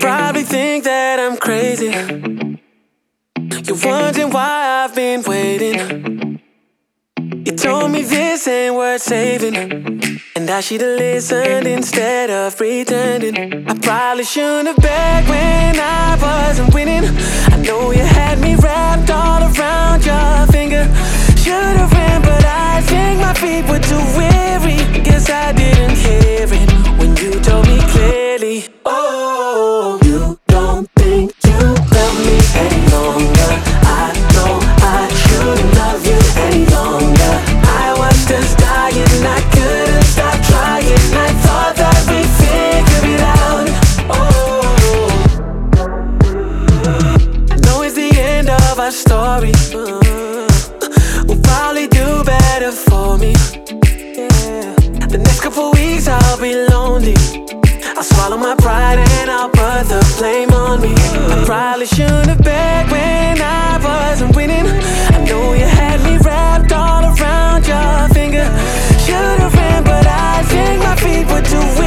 probably think that I'm crazy. You're wondering why I've been waiting. You told me this ain't worth saving, and I should've listened instead of pretending. I probably shouldn't have begged when I wasn't winning. I know you had me wrapped all around your finger. Should've ran, but I think my feet were too weary. Guess I didn't hear it when you told me clearly. Oh, you don't think you love me any longer. I know I shouldn't love you any longer. I watched us dying, I couldn't stop trying. I thought that we'd figure it out. Oh, I know it's the end of our story. We'll probably do better for me. Yeah. The next couple weeks I'll be lonely. I'll swallow my pride and I'll put the blame on me. I probably shouldn't have begged when I wasn't winning. I know you had me wrapped all around your finger. Should've ran, but I think my feet were too weak.